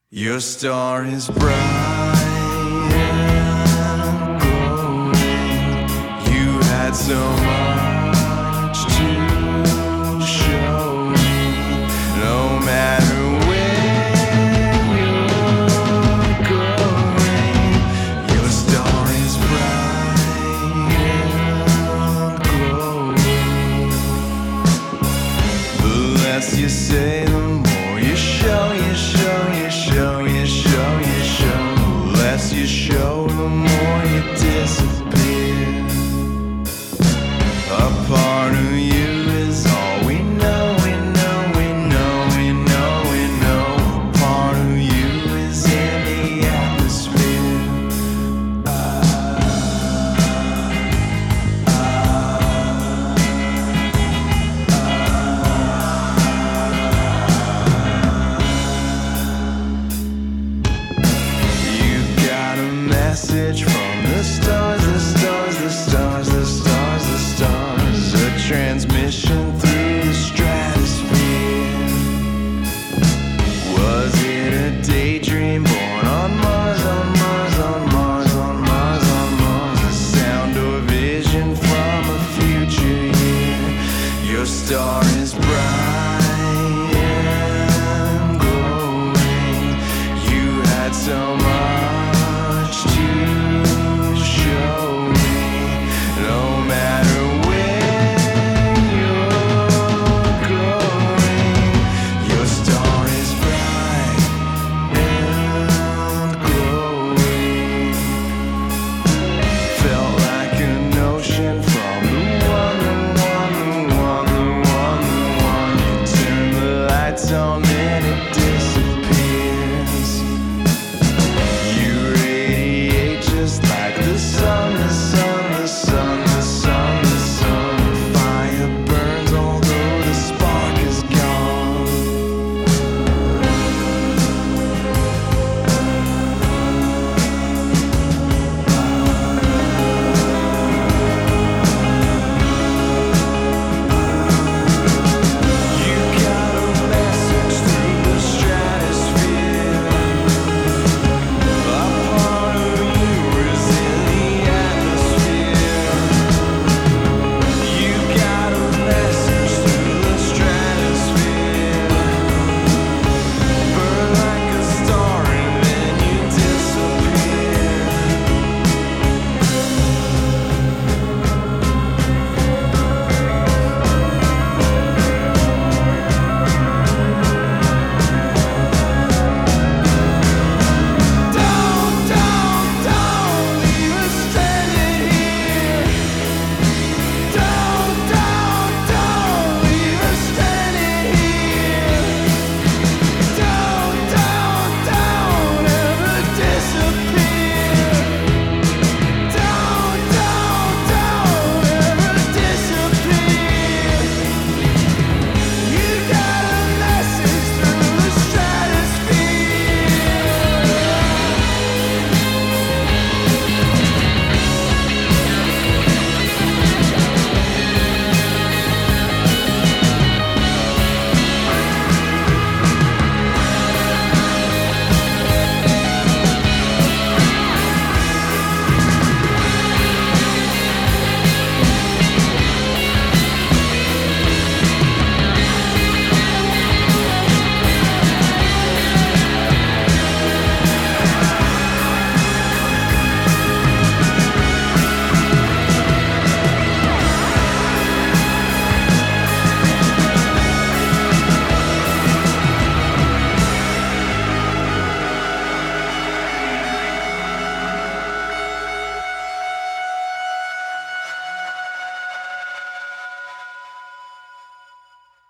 Your star is bright and glowing. You had so much to show me. No matter where you're going, your star is bright and glowing. The less you say, the more you show, you show, you show, you show, you show. The less you show, the more you disappear. A part of you is all we know, we know, we know, we know, we know. A part of you is in the atmosphere. You got a message from